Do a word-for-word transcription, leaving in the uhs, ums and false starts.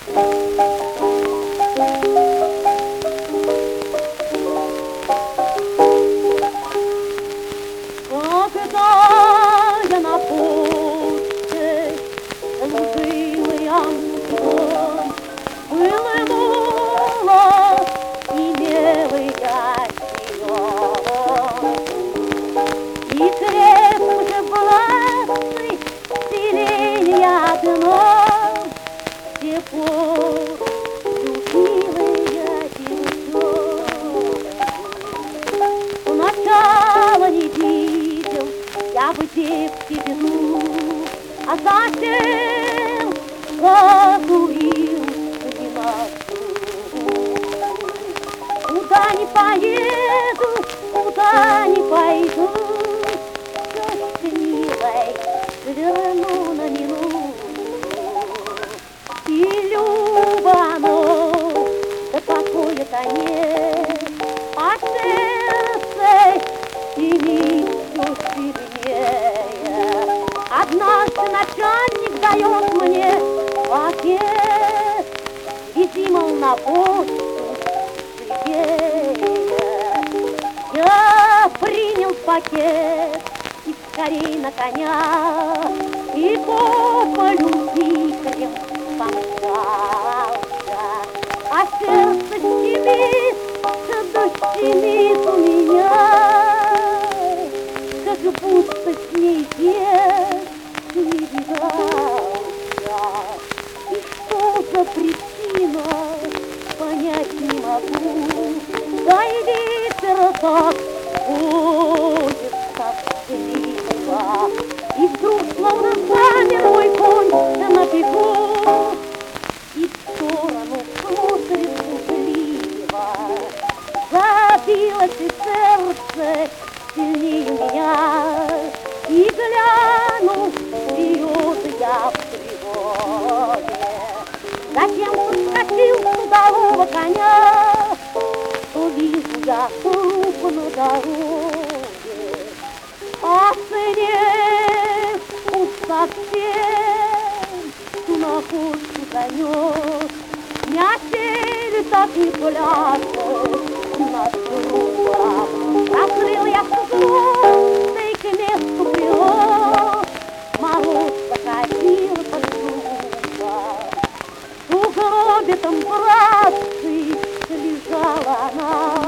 Когда я на почте служил ангелом, был молод и милый я силен, и крепко же властный селения одно, с тех пор любила я девчонку. Сначала не видел я в девке беду, а затем задурил не могу. Куда не поеду, куда не пойду, тетка милой, верну на минуту. И люба оно, да какое-то нет, а сердце стремит все сильнее. Однажды начальник дает мне пакет, вези, мол, на почту живее. Я принял пакет и скорей на коня, и по полю вихрем помчался, а сердце щемит, да щемит у меня, как будто с ней век не видался. И что за причина, понять не могу, да и ветер так ходит тоскливо, и вдруг словно замер мой конь на бегу, и в сторону смотрит пугливо. Забилось и сердце сильнее меня, и гляну вперед я в тревоге. Затем подскочил с удалого коня, что вижу я труп на дороге, а снег уж совсем находку занес. Не осели так и пляшет над трупом. Раскрыл я сукно, да и к месту привез. Мороз покатил под трупом. В сугробе там, братцы, лежала она.